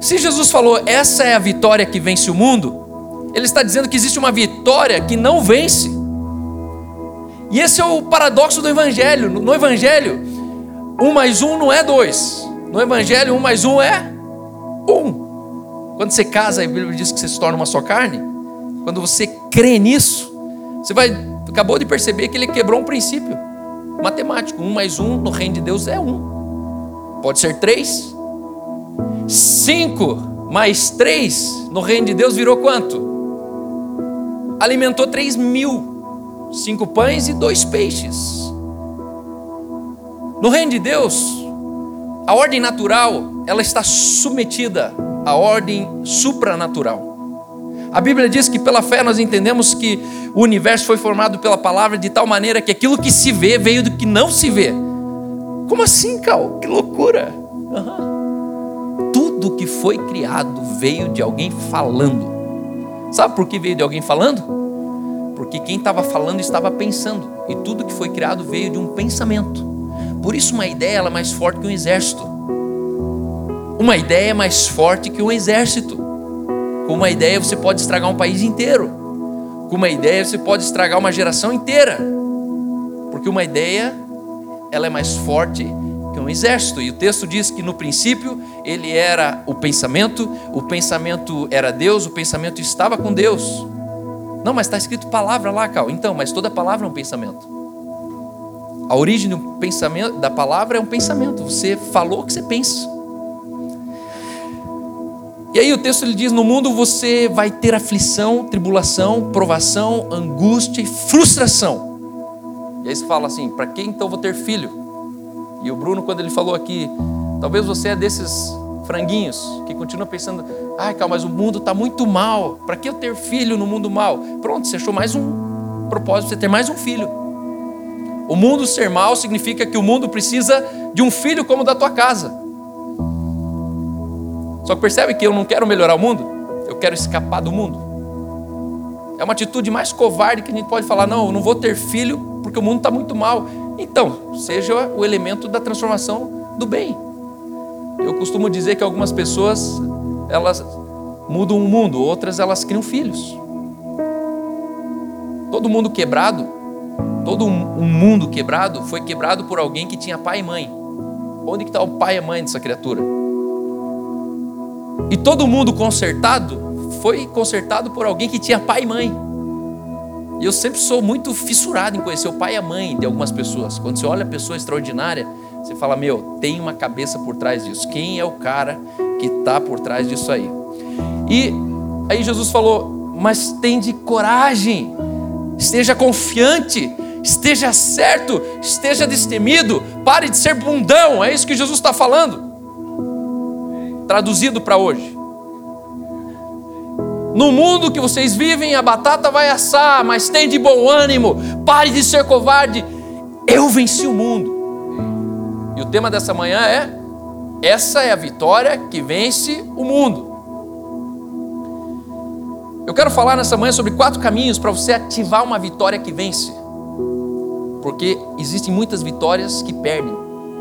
Se Jesus falou, essa é a vitória que vence o mundo, Ele está dizendo que existe uma vitória que não vence. E esse é o paradoxo do Evangelho. No Evangelho, 1 mais 1 não é 2. No Evangelho, 1 mais 1 é 1. Quando você casa, a Bíblia diz que você se torna uma só carne. Quando você crê nisso, você acabou de perceber que ele quebrou um princípio matemático. 1 mais 1 no reino de Deus é 1. Pode ser 3. 5 mais 3 no reino de Deus virou quanto? Alimentou 3.000. 5 pães e 2 peixes. No reino de Deus, a ordem natural, ela está submetida à ordem supranatural. A Bíblia diz que pela fé nós entendemos que o universo foi formado pela palavra de tal maneira que aquilo que se vê veio do que não se vê. Como assim, Cal? Que loucura! Tudo que foi criado veio de alguém falando. Sabe por que veio de alguém falando? Porque quem estava falando estava pensando. E tudo que foi criado veio de um pensamento. Por isso uma ideia ela é mais forte que um exército. Uma ideia é mais forte que um exército. Com uma ideia você pode estragar um país inteiro. Com uma ideia você pode estragar uma geração inteira. Porque uma ideia ela é mais forte que um exército. E o texto diz que no princípio ele era o pensamento era Deus, o pensamento estava com Deus. Não, mas está escrito palavra lá, Cal. Então, mas toda palavra é um pensamento. A origem do pensamento, da palavra é um pensamento. Você falou o que você pensa. E aí o texto ele diz, no mundo você vai ter aflição, tribulação, provação, angústia e frustração. E aí você fala assim, para que então vou ter filho? E o Bruno, quando ele falou aqui, talvez você é desses franguinhos que continua pensando, ai, Cal, mas o mundo está muito mal, para que eu ter filho no mundo mal? Pronto, você achou mais um propósito, você ter mais um filho. O mundo ser mal significa que o mundo precisa de um filho como o da tua casa. Só que percebe que eu não quero melhorar o mundo, eu quero escapar do mundo. É uma atitude mais covarde que a gente pode falar, não, eu não vou ter filho porque o mundo está muito mal. Então, seja o elemento da transformação do bem. Eu costumo dizer que algumas pessoas, elas mudam o mundo, outras elas criam filhos. Todo mundo quebrado, todo um mundo quebrado foi quebrado por alguém que tinha pai e mãe. Onde que está o pai e a mãe dessa criatura? E todo mundo consertado foi consertado por alguém que tinha pai e mãe. E eu sempre sou muito fissurado em conhecer o pai e a mãe de algumas pessoas. Quando você olha a pessoa extraordinária, você fala, meu, tem uma cabeça por trás disso. Quem é o cara que está por trás disso aí? E aí Jesus falou, mas tende coragem, esteja confiante, esteja certo, esteja destemido, pare de ser bundão. É isso que Jesus está falando. Traduzido para hoje. No mundo que vocês vivem, a batata vai assar, mas tem de bom ânimo, pare de ser covarde, eu venci o mundo. E o tema dessa manhã é, essa é a vitória que vence o mundo. Eu quero falar nessa manhã sobre 4 caminhos para você ativar uma vitória que vence. Porque existem muitas vitórias que perdem.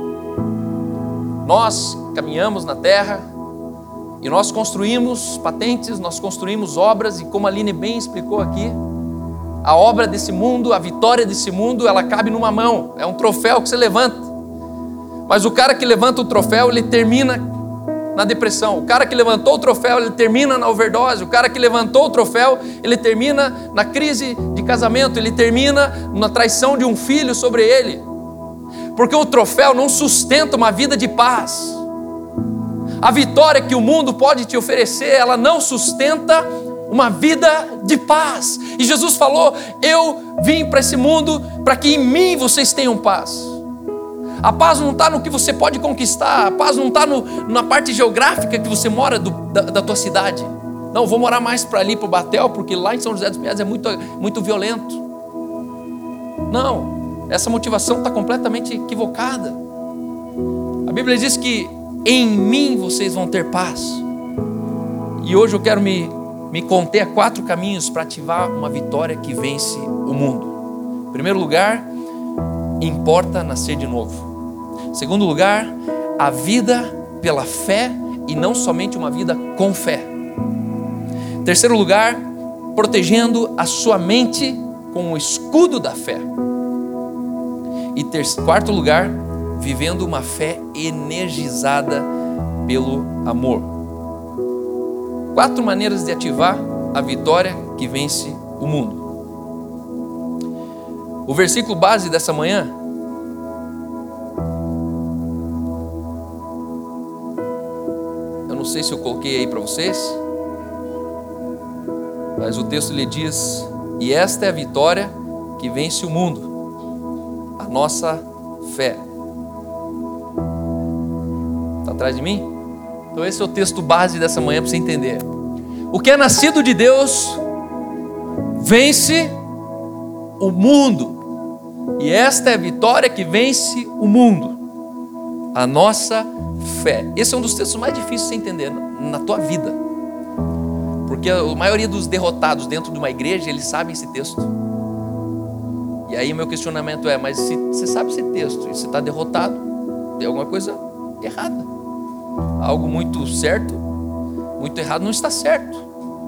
Nós caminhamos na terra e nós construímos patentes, nós construímos obras, e como a Aline bem explicou aqui, a obra desse mundo, a vitória desse mundo, ela cabe numa mão, é um troféu que você levanta. Mas o cara que levanta o troféu, ele termina na depressão. O cara que levantou o troféu, ele termina na overdose. O cara que levantou o troféu, ele termina na crise de casamento, ele termina na traição de um filho sobre ele. Porque o troféu não sustenta uma vida de paz. A vitória que o mundo pode te oferecer, ela não sustenta uma vida de paz. E Jesus falou, eu vim para esse mundo para que em mim vocês tenham paz. A paz não está no que você pode conquistar, a paz não está na parte geográfica que você mora da tua cidade. Não, vou morar mais para ali, para o Batel, porque lá em São José dos Pinhais é muito violento. Não, essa motivação está completamente equivocada. A Bíblia diz que em mim vocês vão ter paz. E hoje eu quero me conter a 4 caminhos para ativar uma vitória que vence o mundo. Em primeiro lugar, importa nascer de novo. Em segundo lugar, a vida pela fé e não somente uma vida com fé. Terceiro lugar, protegendo a sua mente com o escudo da fé. E quarto lugar, vivendo uma fé energizada pelo amor. 4 maneiras de ativar a vitória que vence o mundo. O versículo base dessa manhã eu não sei se eu coloquei aí para vocês, mas o texto lhe diz: e esta é a vitória que vence o mundo, a nossa fé. Está atrás de mim? Então esse é o texto base dessa manhã para você entender. O que é nascido de Deus vence o mundo. E esta é a vitória que vence o mundo, a nossa fé. Esse é um dos textos mais difíceis de você entender na tua vida. Porque a maioria dos derrotados dentro de uma igreja, eles sabem esse texto. E aí meu questionamento é: mas se você sabe esse texto e você está derrotado, tem alguma coisa errada. Algo muito certo, muito errado não está certo.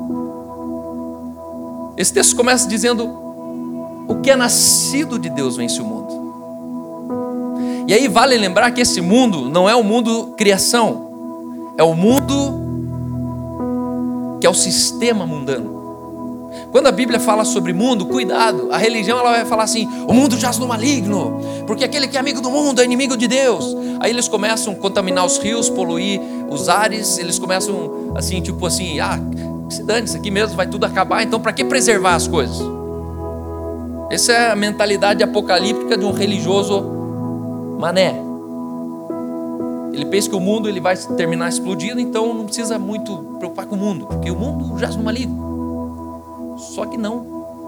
Esse texto começa dizendo: o que é nascido de Deus vence o mundo. E aí vale lembrar que esse mundo não é o mundo criação, é o mundo que é o sistema mundano. Quando a Bíblia fala sobre mundo, cuidado, a religião ela vai falar assim: o mundo jaz no maligno, porque aquele que é amigo do mundo é inimigo de Deus. Aí eles começam a contaminar os rios, poluir os ares, eles começam assim, tipo assim: se dane, isso aqui mesmo vai tudo acabar, então para que preservar as coisas? Essa é a mentalidade apocalíptica de um religioso mané. Ele pensa que o mundo ele vai terminar explodindo, então não precisa muito preocupar com o mundo, porque o mundo jaz no maligno. Só que não.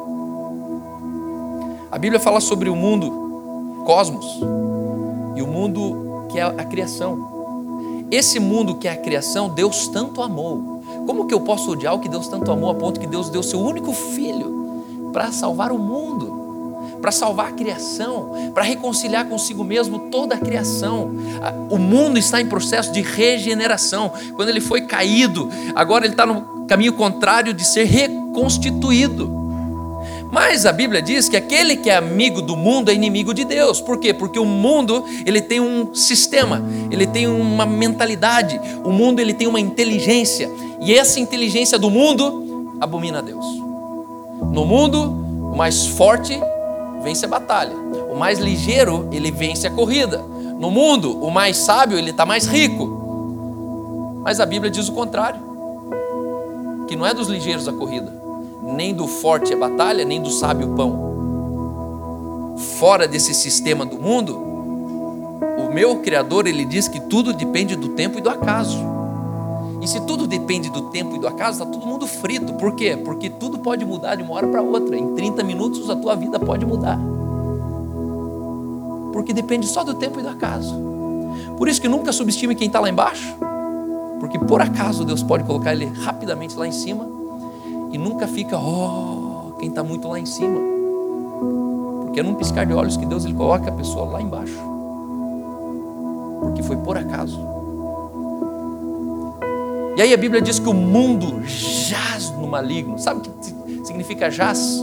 A Bíblia fala sobre o mundo cosmos e o mundo que é a criação. Esse mundo que é a criação, Deus tanto amou. Como que eu posso odiar o que Deus tanto amou a ponto que Deus deu seu único filho para salvar o mundo, para salvar a criação, para reconciliar consigo mesmo toda a criação? O mundo está em processo de regeneração. Quando ele foi caído, agora ele está no caminho contrário de ser reconstituído. Mas a Bíblia diz que aquele que é amigo do mundo é inimigo de Deus. Por quê? Porque o mundo ele tem um sistema, ele tem uma mentalidade, o mundo ele tem uma inteligência, e essa inteligência do mundo abomina a Deus. No mundo, o mais forte vence a batalha, o mais ligeiro ele vence a corrida. No mundo, o mais sábio ele está mais rico. Mas a Bíblia diz o contrário, que não é dos ligeiros a corrida, nem do forte a batalha, nem do sábio o pão. Fora desse sistema do mundo, o meu Criador ele diz que tudo depende do tempo e do acaso. E se tudo depende do tempo e do acaso, está todo mundo frito. Por quê? Porque tudo pode mudar de uma hora para outra. Em 30 minutos a tua vida pode mudar. Porque depende só do tempo e do acaso. Por isso que nunca subestime quem está lá embaixo. Porque por acaso Deus pode colocar ele rapidamente lá em cima. E nunca fica, quem está muito lá em cima. Porque é num piscar de olhos que Deus ele coloca a pessoa lá embaixo. Porque foi por acaso. E aí a Bíblia diz que o mundo jaz no maligno. Sabe o que significa jaz?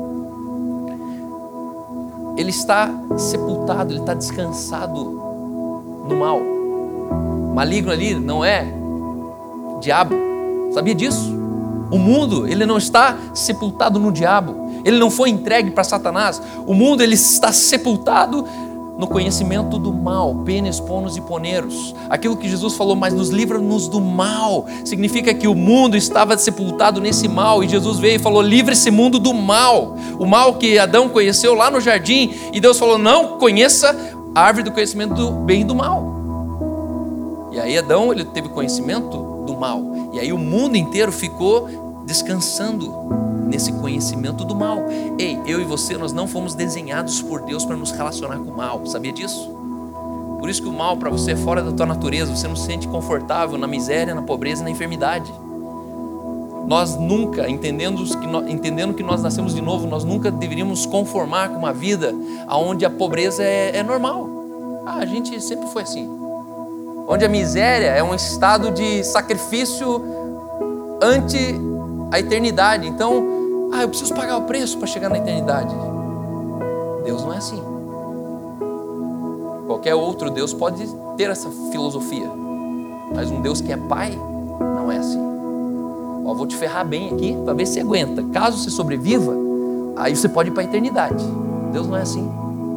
Ele está sepultado, ele está descansado no mal. Maligno ali não é diabo. Sabia disso? O mundo, ele não está sepultado no diabo. Ele não foi entregue para Satanás. O mundo, ele está sepultado no conhecimento do mal, penes, ponos e poneros. Aquilo que Jesus falou, mas nos livra-nos do mal. Significa que o mundo estava sepultado nesse mal, e Jesus veio e falou, livra esse mundo do mal. O mal que Adão conheceu lá no jardim, e Deus falou, não conheça a árvore do conhecimento do bem e do mal. E aí Adão, ele teve conhecimento do mal, e aí o mundo inteiro ficou descansando nesse conhecimento do mal. Ei, eu e você, nós não fomos desenhados por Deus para nos relacionar com o mal, sabia disso? Por isso que o mal para você é fora da tua natureza, você não se sente confortável na miséria, na pobreza e na enfermidade. Nós nunca, entendendo que nós nascemos de novo, nós nunca deveríamos conformar com uma vida onde a pobreza é normal. A gente sempre foi assim. onde a miséria é um estado de sacrifício ante a eternidade. Então, eu preciso pagar o preço para chegar na eternidade. Deus não é assim. Qualquer outro Deus pode ter essa filosofia, mas um Deus que é Pai não é assim. Vou te ferrar bem aqui para ver se você aguenta. Caso você sobreviva, aí você pode ir para a eternidade. Deus não é assim.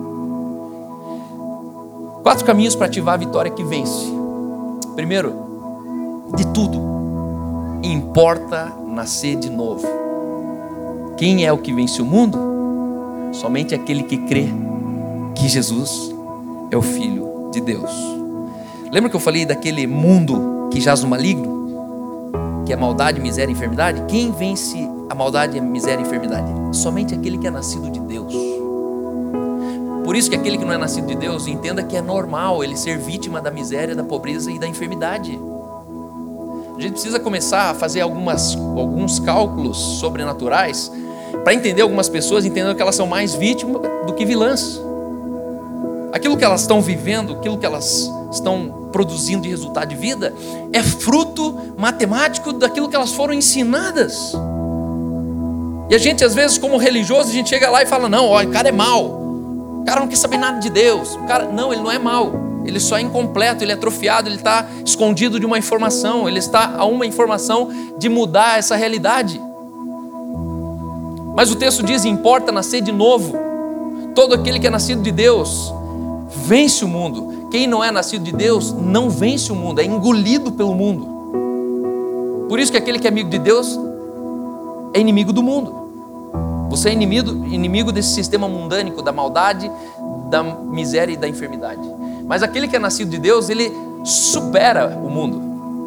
4 caminhos para ativar a vitória que vence. Primeiro, de tudo, importa nascer de novo. Quem é o que vence o mundo? Somente aquele que crê que Jesus é o Filho de Deus. Lembra que eu falei daquele mundo que jaz no maligno? Que é maldade, miséria e enfermidade? Quem vence a maldade, a miséria e a enfermidade? Somente aquele que é nascido de Deus. Por isso que aquele que não é nascido de Deus, entenda que é normal ele ser vítima da miséria, da pobreza e da enfermidade. A gente precisa começar a fazer alguns cálculos sobrenaturais para entender algumas pessoas, entendendo que elas são mais vítimas do que vilãs. Aquilo que elas estão vivendo, aquilo que elas estão produzindo de resultado de vida, é fruto matemático daquilo que elas foram ensinadas. E a gente, às vezes, como religioso, a gente chega lá e fala: não, o cara é mau, o cara não quer saber nada de Deus. Não, ele não é mau, ele só é incompleto, ele é atrofiado, ele está escondido de uma informação, ele está a uma informação de mudar essa realidade. Mas o texto diz: importa nascer de novo. Todo aquele que é nascido de Deus vence o mundo. Quem não é nascido de Deus não vence o mundo, é engolido pelo mundo. Por isso que aquele que é amigo de Deus é inimigo do mundo. Você é inimigo desse sistema mundânico, da maldade, da miséria e da enfermidade. Mas aquele que é nascido de Deus, ele supera o mundo.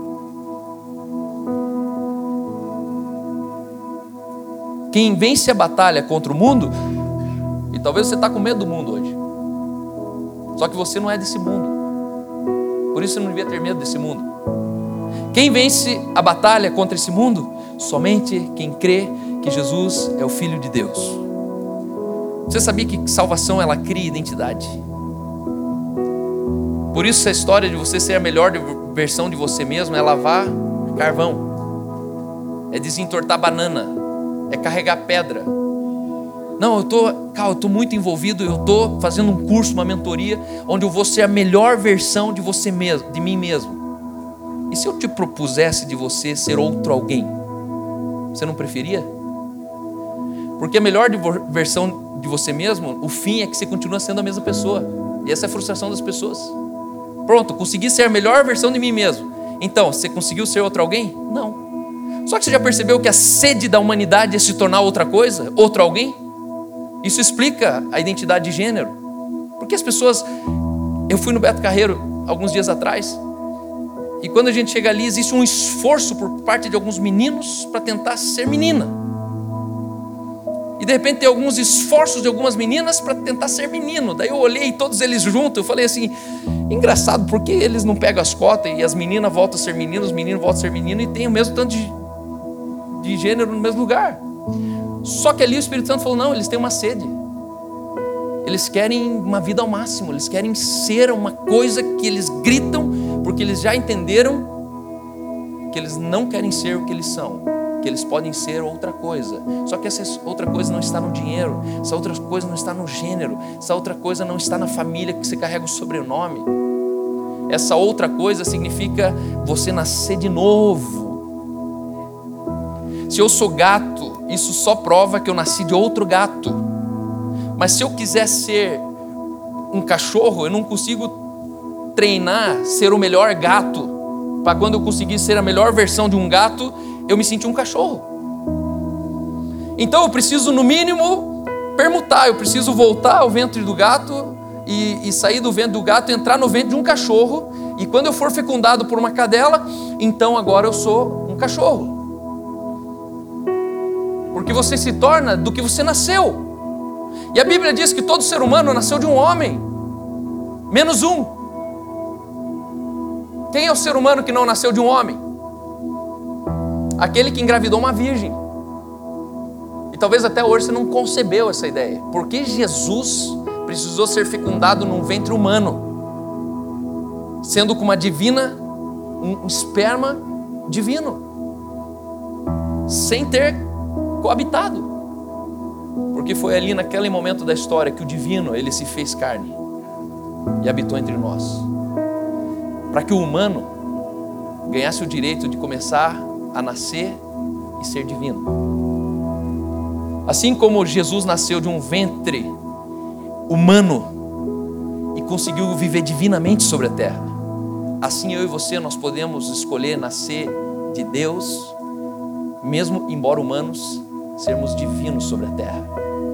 Quem vence a batalha contra o mundo, e talvez você está com medo do mundo hoje, só que você não é desse mundo, por isso você não devia ter medo desse mundo. Quem vence a batalha contra esse mundo? Somente quem crê que Jesus é o Filho de Deus. Você sabia que salvação, ela cria identidade? Por isso a história de você ser a melhor versão de você mesmo é lavar carvão, é desentortar banana, é carregar pedra. Não, eu estou muito envolvido, eu estou fazendo um curso, uma mentoria, onde eu vou ser a melhor versão de você mesmo, de mim mesmo. E se eu te propusesse de você ser outro alguém? Você não preferia? Porque a melhor versão de você mesmo, o fim é que você continua sendo a mesma pessoa. E essa é a frustração das pessoas. Pronto, consegui ser a melhor versão de mim mesmo. Então, você conseguiu ser outro alguém? Não. Só que você já percebeu que a sede da humanidade é se tornar outra coisa, outro alguém? Isso explica a identidade de gênero. Porque as pessoas... Eu fui no Beto Carreiro alguns dias atrás, e quando a gente chega ali, existe um esforço por parte de alguns meninos para tentar ser menina. E de repente tem alguns esforços de algumas meninas para tentar ser menino. Daí eu olhei todos eles juntos, eu falei assim: engraçado, por que eles não pegam as cotas e as meninas voltam a ser meninos, os meninos voltam a ser menino e tem o mesmo tanto de gênero no mesmo lugar? Só que ali o Espírito Santo falou: não, eles têm uma sede. Eles querem uma vida ao máximo, eles querem ser uma coisa que eles gritam, porque eles já entenderam que eles não querem ser o que eles são, que eles podem ser outra coisa. Só que essa outra coisa não está no dinheiro, essa outra coisa não está no gênero, essa outra coisa não está na família que você carrega o sobrenome. Essa outra coisa significa você nascer de novo. Se eu sou gato, isso só prova que eu nasci de outro gato. Mas se eu quiser ser um cachorro, eu não consigo treinar ser o melhor gato, para quando eu conseguir ser a melhor versão de um gato, eu me sentir um cachorro. Então eu preciso, no mínimo, permutar. Eu preciso voltar ao ventre do gato e sair do ventre do gato, entrar no ventre de um cachorro. E quando eu for fecundado por uma cadela, então agora eu sou um cachorro. Porque você se torna do que você nasceu. E a Bíblia diz que todo ser humano nasceu de um homem, menos um. Quem é o ser humano que não nasceu de um homem? Aquele que engravidou uma virgem. E talvez até hoje você não concebeu essa ideia. Porque Jesus precisou ser fecundado num ventre humano? sendo com uma divina, um esperma divino, sem ter coabitado, porque foi ali naquele momento da história que o divino, ele se fez carne e habitou entre nós, para que o humano ganhasse o direito de começar a nascer e ser divino. Assim como Jesus nasceu de um ventre humano e conseguiu viver divinamente sobre a terra, assim eu e você, nós podemos escolher nascer de Deus, mesmo embora humanos, sermos divinos sobre a terra.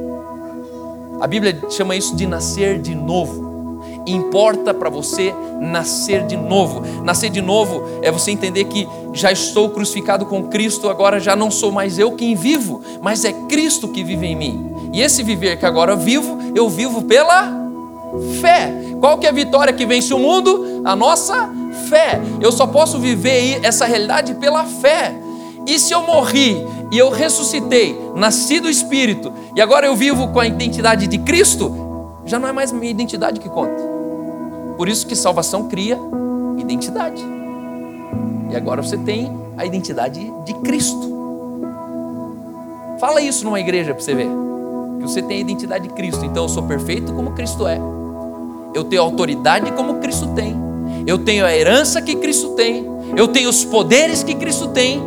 A Bíblia chama isso de nascer de novo. Importa para você nascer de novo. Nascer de novo é você entender que já estou crucificado com Cristo, agora já não sou mais eu quem vivo, mas é Cristo que vive em mim. E esse viver que agora vivo, eu vivo pela fé. Qual que é a vitória que vence o mundo? A nossa fé. Eu só posso viver essa realidade pela fé. E se eu morri e eu ressuscitei, nasci do Espírito, e agora eu vivo com a identidade de Cristo, já não é mais minha identidade que conta. Por isso que salvação cria identidade. E agora você tem a identidade de Cristo. Fala isso numa igreja para você ver. Que você tem a identidade de Cristo. Então eu sou perfeito como Cristo é. Eu tenho autoridade como Cristo tem. Eu tenho a herança que Cristo tem. Eu tenho os poderes que Cristo tem.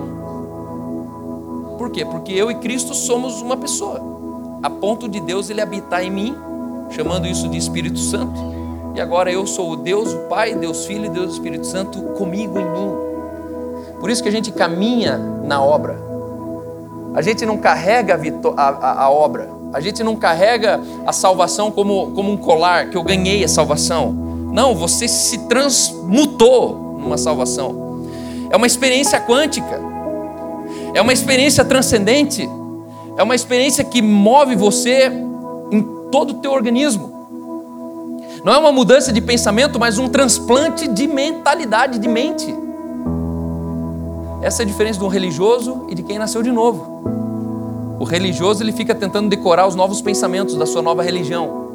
Por quê? Porque eu e Cristo somos uma pessoa. A ponto de Deus ele habitar em mim, chamando isso de Espírito Santo. E agora eu sou o Deus, o Pai, Deus Filho e Deus Espírito Santo comigo em mim. Por isso que a gente caminha na obra. A gente não carrega a obra. A gente não carrega a salvação como um colar, que eu ganhei a salvação. Não, você se transmutou numa salvação. É uma experiência quântica. É uma experiência transcendente. É uma experiência que move você em todo o teu organismo. Não é uma mudança de pensamento, mas um transplante de mentalidade, de mente. Essa é a diferença de um religioso e de quem nasceu de novo. O religioso ele fica tentando decorar os novos pensamentos da sua nova religião.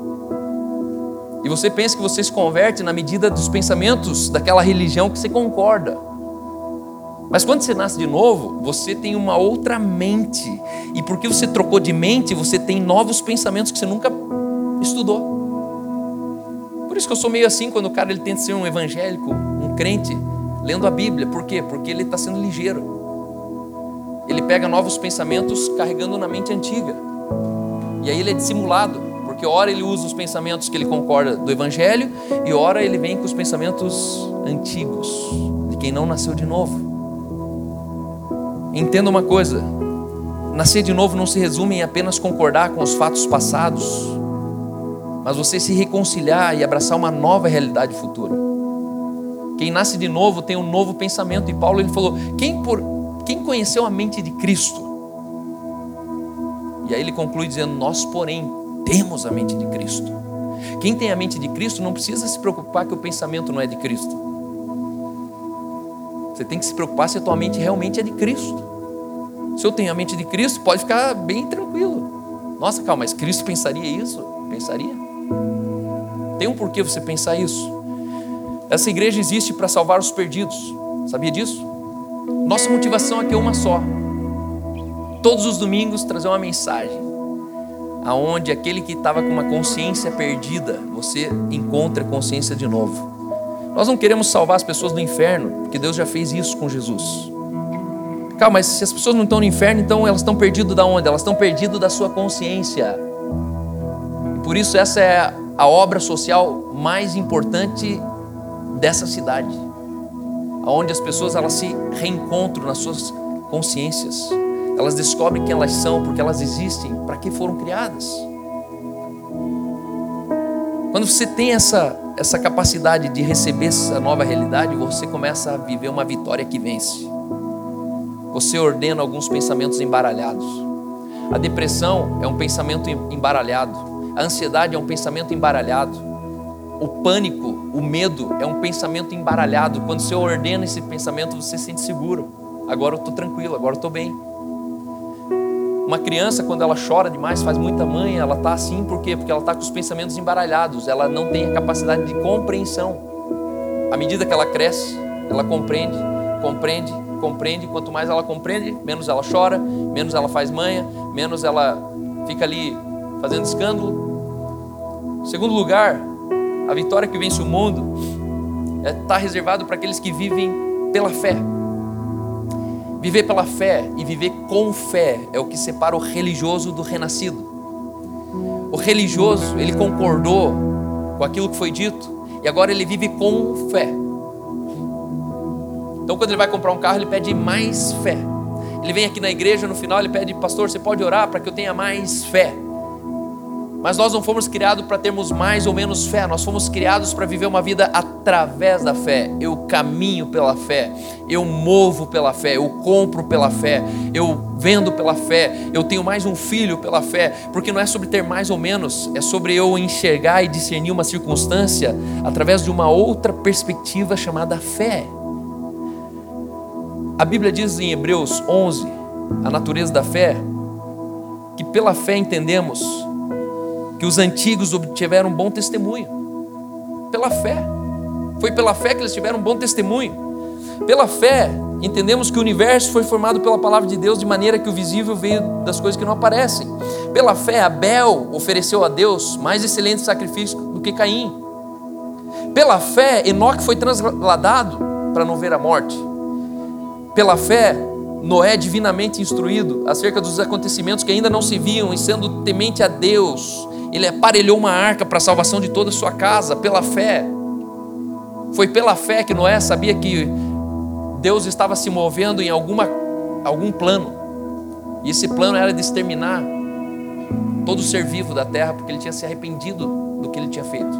E você pensa que você se converte na medida dos pensamentos daquela religião que você concorda. Mas quando você nasce de novo, você tem uma outra mente. E porque você trocou de mente, você tem novos pensamentos que você nunca estudou. Por isso que eu sou meio assim quando o cara ele tenta ser um evangélico, um crente, lendo a Bíblia. Por quê? Porque ele está sendo ligeiro. Ele pega novos pensamentos carregando na mente antiga. E aí ele é dissimulado. Porque ora ele usa os pensamentos que ele concorda do evangelho, e ora ele vem com os pensamentos antigos, de quem não nasceu de novo. Entenda uma coisa, nascer de novo não se resume em apenas concordar com os fatos passados, mas você se reconciliar e abraçar uma nova realidade futura. Quem nasce de novo tem um novo pensamento, e Paulo ele falou, quem conheceu a mente de Cristo? E aí ele conclui dizendo, nós porém temos a mente de Cristo. Quem tem a mente de Cristo não precisa se preocupar que o pensamento não é de Cristo. Você tem que se preocupar se a tua mente realmente é de Cristo. Se eu tenho a mente de Cristo, pode ficar bem tranquilo. Nossa, calma, mas Cristo pensaria isso? Pensaria? Tem um porquê você pensar isso. Essa igreja existe para salvar os perdidos. Sabia disso? Nossa motivação aqui é uma só. Todos os domingos trazer uma mensagem aonde aquele que estava com uma consciência perdida, você encontra consciência de novo. Nós não queremos salvar as pessoas do inferno, porque Deus já fez isso com Jesus. Calma, mas se as pessoas não estão no inferno, então elas estão perdidas da onde? Elas estão perdidas da sua consciência. E por isso essa é a obra social mais importante dessa cidade, aonde as pessoas elas se reencontram nas suas consciências. Elas descobrem quem elas são, porque elas existem, para que foram criadas. Quando você tem essa capacidade de receber essa nova realidade, você começa a viver uma vitória que vence. Você ordena alguns pensamentos embaralhados. A depressão é um pensamento embaralhado. A ansiedade é um pensamento embaralhado. O pânico, o medo é um pensamento embaralhado. Quando você ordena esse pensamento, você se sente seguro. Agora eu estou tranquilo, agora eu estou bem. Uma criança, quando ela chora demais, faz muita manha, ela está assim, por quê? Porque ela está com os pensamentos embaralhados, ela não tem a capacidade de compreensão. à medida que ela cresce, ela compreende. Quanto mais ela compreende, menos ela chora, menos ela faz manha, menos ela fica ali fazendo escândalo. Em segundo lugar, a vitória que vence o mundo está reservado para aqueles que vivem pela fé. Viver pela fé e viver com fé é o que separa o religioso do renascido. O religioso, ele concordou com aquilo que foi dito e agora ele vive com fé. Então quando ele vai comprar um carro, ele pede mais fé. Ele vem aqui na igreja, no final ele pede: pastor, você pode orar para que eu tenha mais fé? Mas nós não fomos criados para termos mais ou menos fé. Nós fomos criados para viver uma vida através da fé. Eu caminho pela fé, eu movo pela fé, eu compro pela fé, eu vendo pela fé, eu tenho mais um filho pela fé. Porque não é sobre ter mais ou menos, é sobre eu enxergar e discernir uma circunstância através de uma outra perspectiva chamada fé. A Bíblia diz em Hebreus 11, a natureza da fé, que pela fé entendemos que os antigos obtiveram um bom testemunho. Pela fé. Foi pela fé que eles tiveram um bom testemunho. Pela fé, entendemos que o universo foi formado pela palavra de Deus, de maneira que o visível veio das coisas que não aparecem. Pela fé, Abel ofereceu a Deus mais excelente sacrifício do que Caim. Pela fé, Enoque foi transladado para não ver a morte. Pela fé, Noé, divinamente instruído acerca dos acontecimentos que ainda não se viam, e sendo temente a Deus, ele aparelhou uma arca para a salvação de toda a sua casa. Pela fé. Foi pela fé que Noé sabia que Deus estava se movendo em algum plano, e esse plano era de exterminar todo ser vivo da terra, porque ele tinha se arrependido do que ele tinha feito.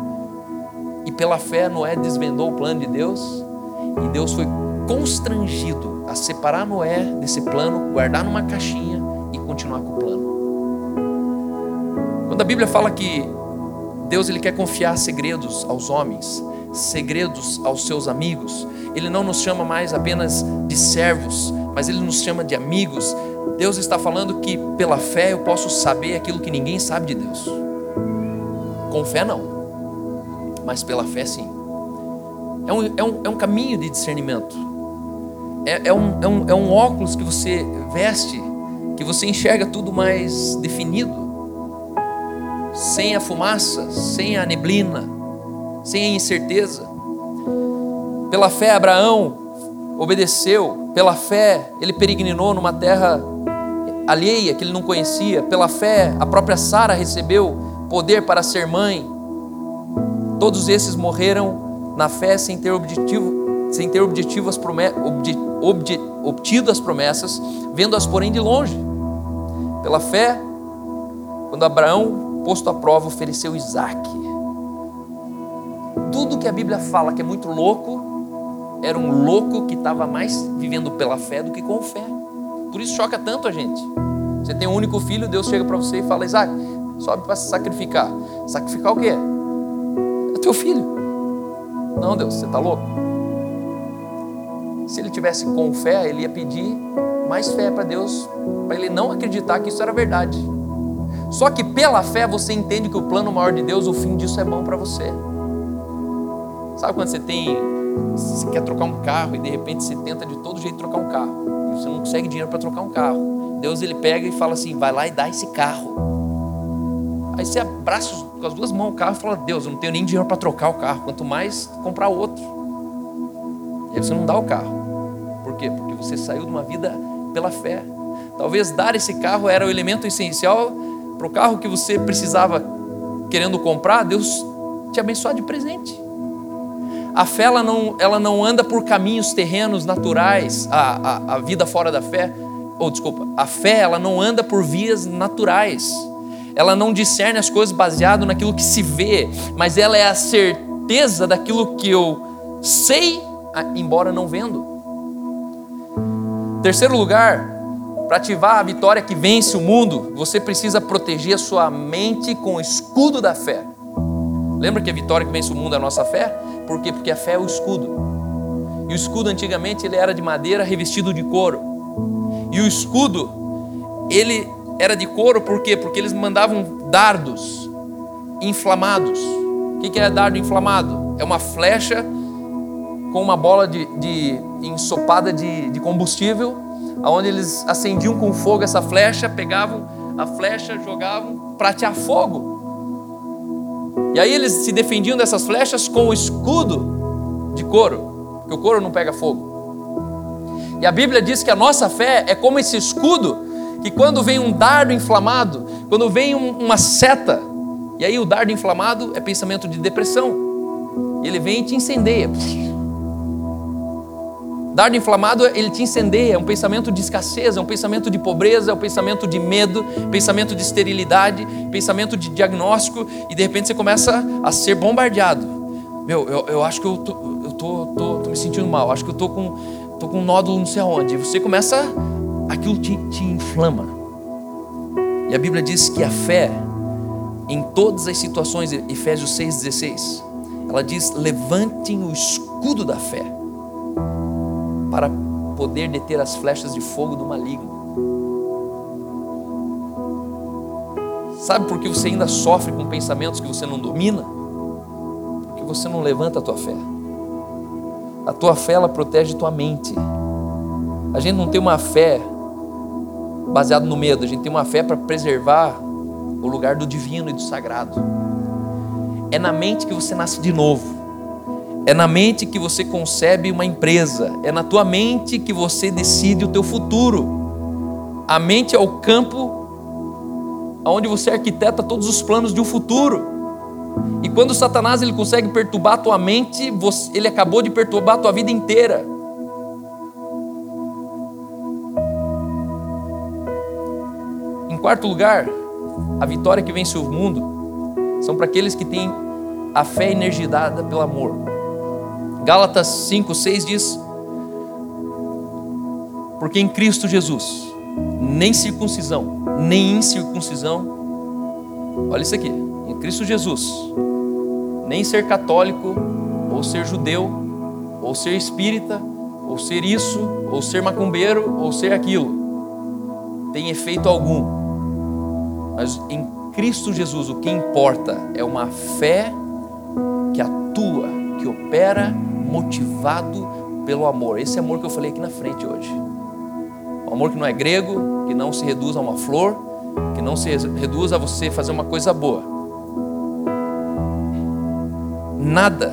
E pela fé Noé desvendou o plano de Deus, e Deus foi constrangido a separar Noé desse plano, guardar numa caixinha e continuar com o plano. Quando a Bíblia fala que Deus ele quer confiar segredos aos homens, segredos aos seus amigos, Ele não nos chama mais apenas de servos, mas Ele nos chama de amigos. Deus está falando que pela fé eu posso saber aquilo que ninguém sabe de Deus. Com fé não, mas pela fé sim. É um caminho de discernimento. É um óculos que você veste, que você enxerga tudo mais definido, sem a fumaça, sem a neblina, sem a incerteza. Pela fé Abraão obedeceu, pela fé ele peregrinou numa terra alheia que ele não conhecia. Pela fé a própria Sara recebeu poder para ser mãe. Todos esses morreram na fé sem ter obtido as promessas, vendo-as porém de longe. Pela fé, quando Abraão, posto à prova, ofereceu Isaque. Tudo que a Bíblia fala que é muito louco, era um louco que estava mais vivendo pela fé do que com fé. Por isso choca tanto a gente. Você tem um único filho, Deus chega para você e fala: Isaque, sobe para se sacrificar. Sacrificar o quê? É teu filho. Não, Deus, você está louco? Se ele tivesse com fé, ele ia pedir mais fé para Deus, para ele não acreditar que isso era verdade. Só que pela fé você entende que o plano maior de Deus, o fim disso é bom para você. Sabe quando você quer trocar um carro e de repente você tenta de todo jeito trocar um carro e você não consegue dinheiro para trocar um carro? Deus ele pega e fala assim: vai lá e dá esse carro. Aí você abraça com as duas mãos o carro e fala: Deus, eu não tenho nem dinheiro para trocar o carro, quanto mais comprar outro. E aí você não dá o carro. Por quê? Porque você saiu de uma vida pela fé. Talvez dar esse carro era o elemento essencial para o carro que você precisava querendo comprar. Deus te abençoar de presente. A fé ela não anda por caminhos terrenos naturais. A vida fora da fé, a fé ela não anda por vias naturais. Ela não discerne as coisas baseado naquilo que se vê, mas ela é a certeza daquilo que eu sei, embora não vendo. Terceiro lugar, para ativar a vitória que vence o mundo, você precisa proteger a sua mente com o escudo da fé. Lembra que a vitória que vence o mundo é a nossa fé? Por quê? Porque a fé é o escudo. E o escudo antigamente ele era de madeira revestido de couro. E o escudo, ele era de couro por quê? Porque eles mandavam dardos inflamados. O que é dardo inflamado? É uma flecha com uma bola ensopada de combustível, onde eles acendiam com fogo essa flecha, pegavam a flecha, jogavam para atear fogo. E aí eles se defendiam dessas flechas com o escudo de couro, porque o couro não pega fogo. E a Bíblia diz que a nossa fé é como esse escudo, que quando vem um dardo inflamado, quando vem uma seta, e aí o dardo inflamado é pensamento de depressão, ele vem e te incendeia. Dardo inflamado, ele te incendeia, é um pensamento de escassez, é um pensamento de pobreza, é um pensamento de medo, pensamento de esterilidade, pensamento de diagnóstico, e de repente você começa a ser bombardeado. Eu acho que eu tô me sentindo mal, acho que eu tô com um nódulo não sei aonde. Você começa, aquilo te inflama. E a Bíblia diz que a fé, em todas as situações, Efésios 6,16, ela diz: levantem o escudo da fé, para poder deter as flechas de fogo do maligno. Sabe por que você ainda sofre com pensamentos que você não domina? Porque você não levanta a tua fé. A tua fé, ela protege tua mente. A gente não tem uma fé baseada no medo, a gente tem uma fé para preservar o lugar do divino e do sagrado. É na mente que você nasce de novo. É na mente que você concebe uma empresa. É na tua mente que você decide o teu futuro. A mente é o campo onde você arquiteta todos os planos de um futuro. E quando Satanás ele consegue perturbar a tua mente, ele acabou de perturbar a tua vida inteira. Em quarto lugar, a vitória que vence o mundo são para aqueles que têm a fé energizada pelo amor. Gálatas 5:6 diz: porque em Cristo Jesus, nem circuncisão, nem incircuncisão, olha isso aqui, em Cristo Jesus, nem ser católico, ou ser judeu, ou ser espírita, ou ser isso, ou ser macumbeiro, ou ser aquilo, tem efeito algum. Mas em Cristo Jesus o que importa é uma fé que atua, que opera, motivado pelo amor. Esse amor que eu falei aqui na frente hoje. Um amor que não é grego, que não se reduz a uma flor, que não se reduz a você fazer uma coisa boa. Nada,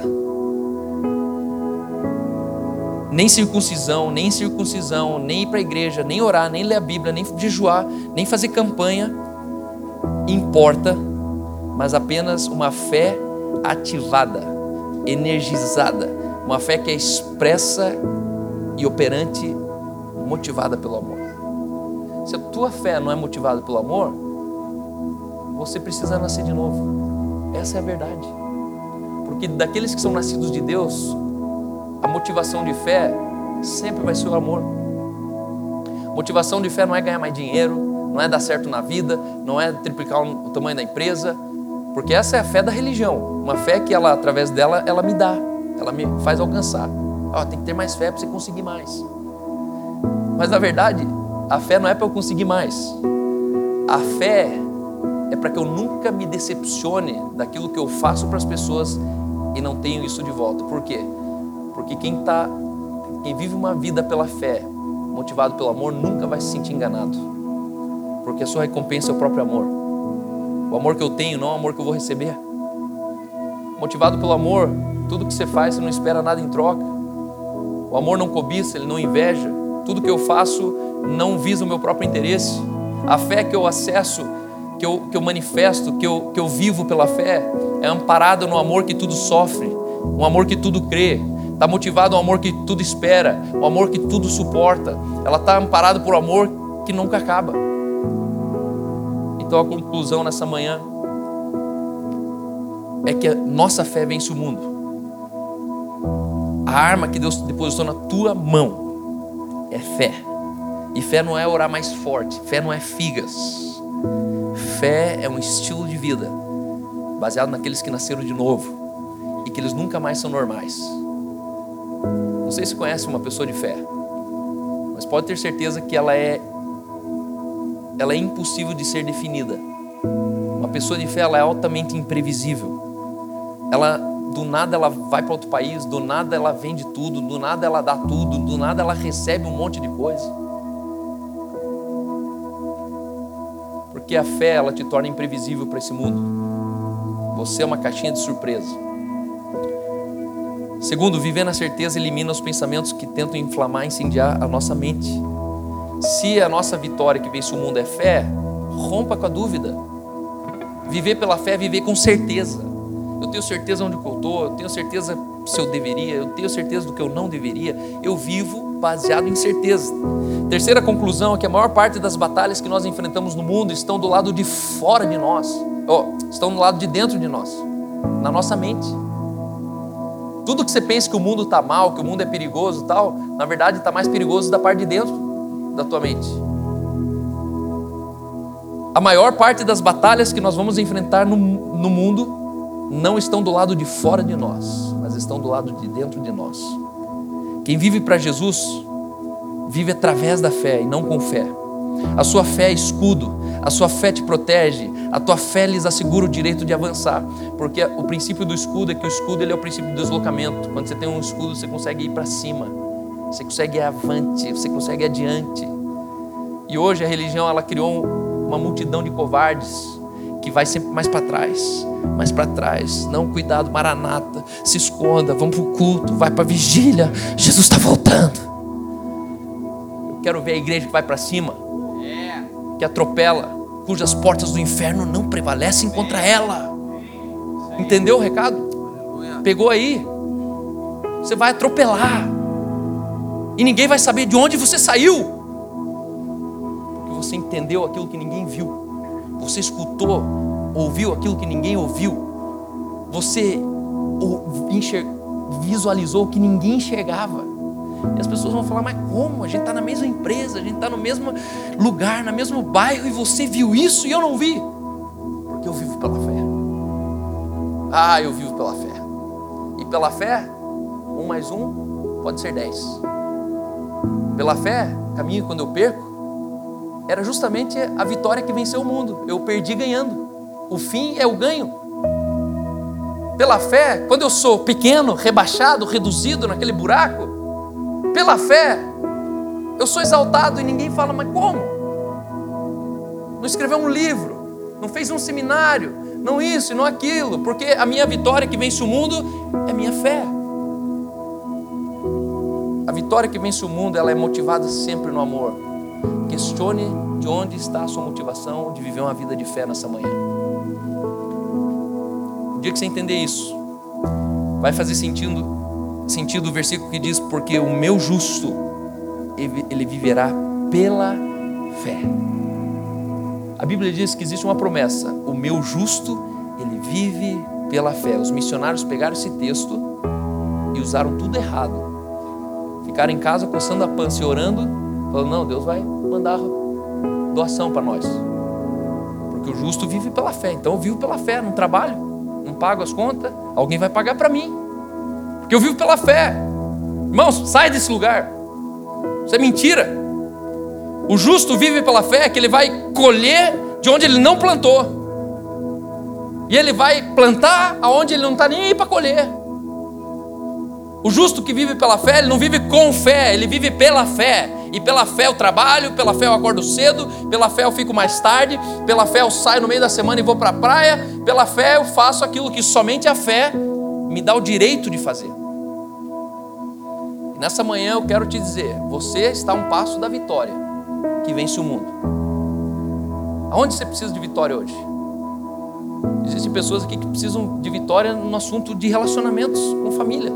nem circuncisão, nem ir para a igreja, nem orar, nem ler a Bíblia, nem jejuar, nem fazer campanha importa, mas apenas uma fé ativada, energizada, uma fé que é expressa e operante, motivada pelo amor. Se a tua fé não é motivada pelo amor, você precisa nascer de novo. Essa é a verdade. Porque daqueles que são nascidos de Deus, a motivação de fé sempre vai ser o amor. Motivação de fé não é ganhar mais dinheiro, não é dar certo na vida, não é triplicar o tamanho da empresa, porque essa é a fé da religião, uma fé que ela, através dela, ela me dá, ela me faz alcançar. Tem que ter mais fé para você conseguir mais. Mas na verdade, a fé não é para eu conseguir mais. A fé é para que eu nunca me decepcione daquilo que eu faço para as pessoas e não tenho isso de volta. Por quê? Porque quem vive uma vida pela fé, motivado pelo amor, nunca vai se sentir enganado. Porque a sua recompensa é o próprio amor. O amor que eu tenho, não é o amor que eu vou receber. Motivado pelo amor, tudo que você faz, você não espera nada em troca. O amor não cobiça, ele não inveja. Tudo que eu faço não visa o meu próprio interesse. A fé que eu acesso, que eu manifesto, que eu vivo pela fé, é amparada no amor que tudo sofre, um amor que tudo crê. Está motivado no amor que tudo espera, um amor que tudo suporta. Ela está amparada por amor que nunca acaba. Então a conclusão nessa manhã é que a nossa fé vence o mundo. A arma que Deus depositou na tua mão é fé. E fé não é orar mais forte, fé não é figas. Fé é um estilo de vida baseado naqueles que nasceram de novo e que eles nunca mais são normais. Não sei se conhece uma pessoa de fé, mas pode ter certeza que ela é impossível de ser definida. Uma pessoa de fé, ela é altamente imprevisível. Ela do nada ela vai para outro país, do nada ela vende tudo, do nada ela dá tudo, do nada ela recebe um monte de coisa. Porque a fé, ela te torna imprevisível para esse mundo. Você é uma caixinha de surpresa. Segundo, viver na certeza elimina os pensamentos que tentam inflamar, incendiar a nossa mente. Se a nossa vitória que vence o mundo é fé, rompa com a dúvida. Viver pela fé é viver com certeza. Eu tenho certeza onde eu estou, eu tenho certeza se eu deveria, eu tenho certeza do que eu não deveria. Eu vivo baseado em certeza. Terceira conclusão é que a maior parte das batalhas que nós enfrentamos no mundo estão do lado de fora de nós, estão do lado de dentro de nós, na nossa mente. Tudo que você pensa que o mundo está mal, que o mundo é perigoso e tal, na verdade está mais perigoso da parte de dentro da tua mente. A maior parte das batalhas que nós vamos enfrentar no mundo não estão do lado de fora de nós, mas estão do lado de dentro de nós. Quem vive para Jesus, vive através da fé e não com fé. A sua fé é escudo, a sua fé te protege, a tua fé lhes assegura o direito de avançar, porque o princípio do escudo é que o escudo ele é o princípio do deslocamento. Quando você tem um escudo, você consegue ir para cima, você consegue ir avante, você consegue ir adiante. E hoje a religião, ela criou uma multidão de covardes que vai sempre mais para trás. Não, cuidado, Maranata, se esconda, vamos para o culto, vai para a vigília, Jesus está voltando. Eu quero ver a igreja que vai para cima, que atropela, cujas portas do inferno não prevalecem contra ela. Entendeu o recado? Pegou aí? Você vai atropelar e ninguém vai saber de onde você saiu, porque você entendeu aquilo que ninguém viu. Você escutou, ouviu aquilo que ninguém ouviu. Você visualizou o que ninguém enxergava. E as pessoas vão falar, mas como? A gente está na mesma empresa, a gente está no mesmo lugar, no mesmo bairro, e você viu isso e eu não vi. Porque eu vivo pela fé. Eu vivo pela fé. E pela fé, 1 mais 1 pode ser 10. Pela fé, caminho quando eu perco, era justamente a vitória que venceu o mundo. Eu perdi ganhando. O fim é o ganho. Pela fé, quando eu sou pequeno, rebaixado, reduzido naquele buraco, pela fé, eu sou exaltado e ninguém fala, mas como? Não escreveu um livro, não fez um seminário, não isso e não aquilo, porque a minha vitória que vence o mundo é minha fé. A vitória que vence o mundo, ela é motivada sempre no amor. Questione de onde está a sua motivação de viver uma vida de fé nessa manhã. O dia que você entender isso, vai fazer sentido o versículo que diz, porque o meu justo, ele viverá pela fé. A Bíblia diz que existe uma promessa, o meu justo, ele vive pela fé. Os missionários pegaram esse texto e usaram tudo errado. Ficaram em casa coçando a pança e orando, falando, não, Deus vai mandar doação para nós, porque o justo vive pela fé. Então eu vivo pela fé, não trabalho, não pago as contas, alguém vai pagar para mim, porque eu vivo pela fé. Irmãos, sai desse lugar, isso é mentira. O justo vive pela fé, que ele vai colher de onde ele não plantou, e ele vai plantar aonde ele não está nem aí para colher. O justo que vive pela fé, ele não vive com fé, ele vive pela fé. E pela fé eu trabalho, pela fé eu acordo cedo, pela fé eu fico mais tarde, pela fé eu saio no meio da semana e vou para a praia, pela fé eu faço aquilo que somente a fé me dá o direito de fazer. E nessa manhã eu quero te dizer, você está a um passo da vitória que vence o mundo. Aonde você precisa de vitória hoje? Existem pessoas aqui que precisam de vitória no assunto de relacionamentos com família.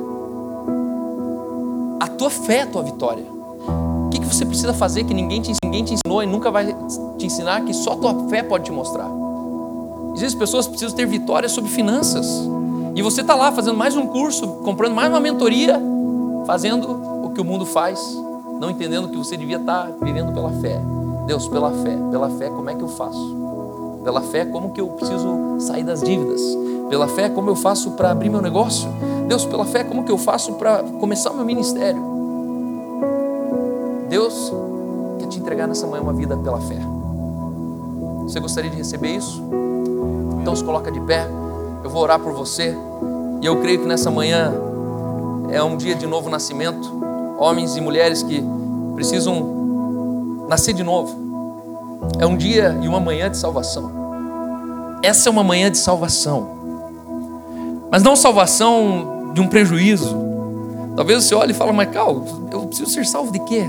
A tua fé é a tua vitória. O que você precisa fazer que ninguém te ensinou e nunca vai te ensinar, que só a tua fé pode te mostrar? Existem pessoas que precisam ter vitória sobre finanças. E você está lá fazendo mais um curso, comprando mais uma mentoria, fazendo o que o mundo faz, não entendendo que você devia estar vivendo pela fé. Deus, pela fé, como é que eu faço? Pela fé, como que eu preciso sair das dívidas? Pela fé, como eu faço para abrir meu negócio? Deus, pela fé, como que eu faço para começar o meu ministério? Deus quer te entregar nessa manhã uma vida pela fé. Você gostaria de receber isso? Então se coloca de pé, eu vou orar por você. E eu creio que nessa manhã é um dia de novo nascimento. Homens e mulheres que precisam nascer de novo. É um dia e uma manhã de salvação. Essa é uma manhã de salvação. Mas não salvação de um prejuízo. Talvez você olhe e fale, mas Cal, eu preciso ser salvo de quê?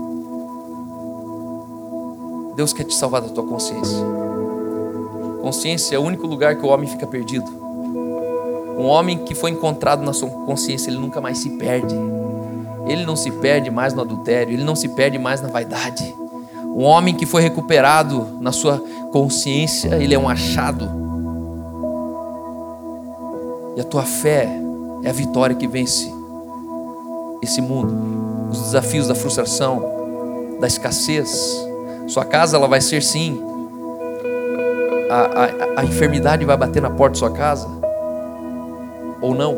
Deus quer te salvar da tua consciência. Consciência é o único lugar que o homem fica perdido. Um homem que foi encontrado na sua consciência, ele nunca mais se perde. Ele não se perde mais no adultério, ele não se perde mais na vaidade. Um homem que foi recuperado na sua consciência, ele é um achado. E a tua fé é a vitória que vence esse mundo, os desafios da frustração, da escassez. Sua casa, ela vai ser sim, a enfermidade vai bater na porta da sua casa, ou não.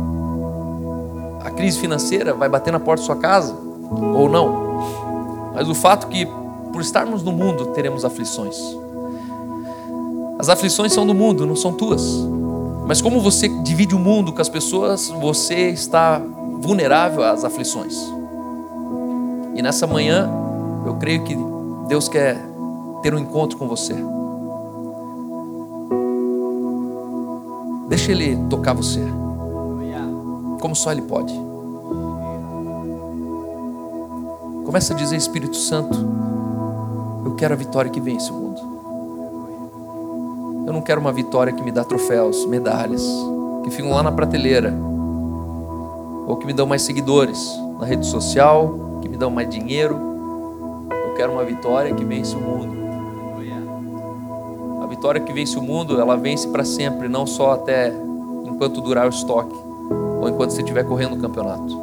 A crise financeira vai bater na porta da sua casa, ou não. Mas o fato que, por estarmos no mundo, teremos aflições. As aflições são do mundo, não são tuas. Mas como você divide o mundo com as pessoas, você está vulnerável às aflições. E nessa manhã, eu creio que Deus quer ter um encontro com você. Deixa Ele tocar você, como só Ele pode. Começa a dizer, Espírito Santo, eu quero a vitória que vence o mundo. Eu não quero uma vitória que me dá troféus, medalhas, que ficam lá na prateleira, ou que me dão mais seguidores na rede social, que me dão mais dinheiro. Eu quero uma vitória que vence o mundo. A vitória que vence o mundo, ela vence para sempre, não só até enquanto durar o estoque, ou enquanto você estiver correndo o campeonato.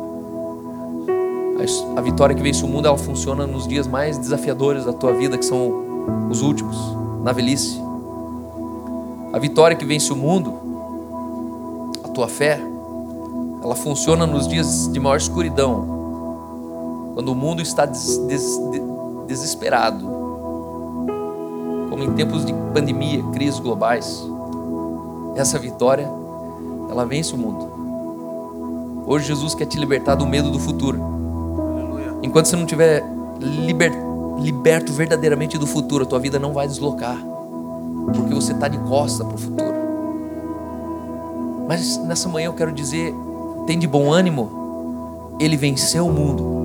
A vitória que vence o mundo, ela funciona nos dias mais desafiadores da tua vida, que são os últimos, na velhice. A vitória que vence o mundo, a tua fé, ela funciona nos dias de maior escuridão, quando o mundo está desesperado, como em tempos de pandemia, crises globais. Essa vitória, ela vence o mundo. Hoje Jesus quer te libertar do medo do futuro. Enquanto você não estiver liberto verdadeiramente do futuro, a tua vida não vai deslocar, porque você está de costa para o futuro. Mas nessa manhã eu quero dizer, tem de bom ânimo, Ele venceu o mundo.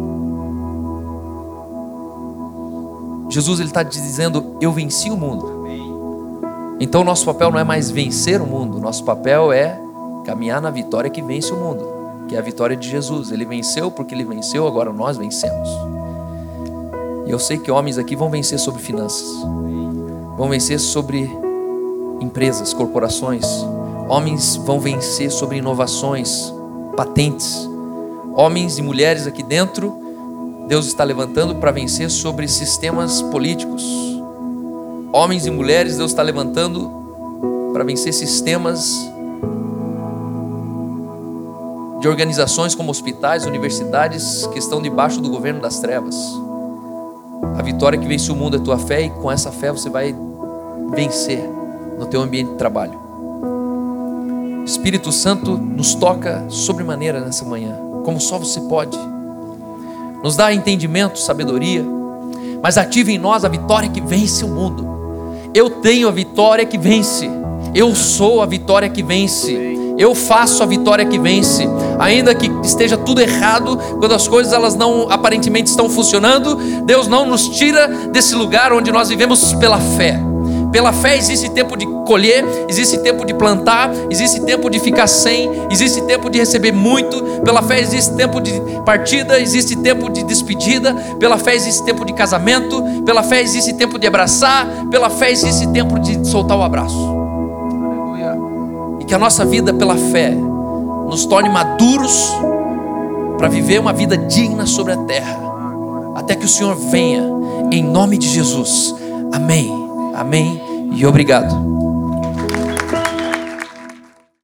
Jesus, Ele está te dizendo, eu venci o mundo. Então nosso papel não é mais vencer o mundo, nosso papel é caminhar na vitória que vence o mundo, que é a vitória de Jesus. Ele venceu porque Ele venceu, agora nós vencemos. E eu sei que homens aqui vão vencer sobre finanças, vão vencer sobre empresas, corporações. Homens vão vencer sobre inovações, patentes. Homens e mulheres aqui dentro, Deus está levantando para vencer sobre sistemas políticos. Homens e mulheres, Deus está levantando para vencer sistemas de organizações como hospitais, universidades, que estão debaixo do governo das trevas. A vitória que vence o mundo é a tua fé, e com essa fé você vai vencer no teu ambiente de trabalho. Espírito Santo nos toca sobremaneira nessa manhã, como só você pode. Nos dá entendimento, sabedoria, mas ative em nós a vitória que vence o mundo. Eu tenho a vitória que vence. Eu sou a vitória que vence. Eu faço a vitória que vence. Ainda que esteja tudo errado, quando as coisas elas não aparentemente estão funcionando, Deus não nos tira desse lugar onde nós vivemos pela fé. Pela fé existe tempo de colher, existe tempo de plantar, existe tempo de ficar sem, existe tempo de receber muito. Pela fé existe tempo de partida, existe tempo de despedida. Pela fé existe tempo de casamento. Pela fé existe tempo de abraçar. Pela fé existe tempo de soltar o abraço. E que a nossa vida pela fé nos torne maduros para viver uma vida digna sobre a terra, até que o Senhor venha, em nome de Jesus. Amém. Amém e obrigado.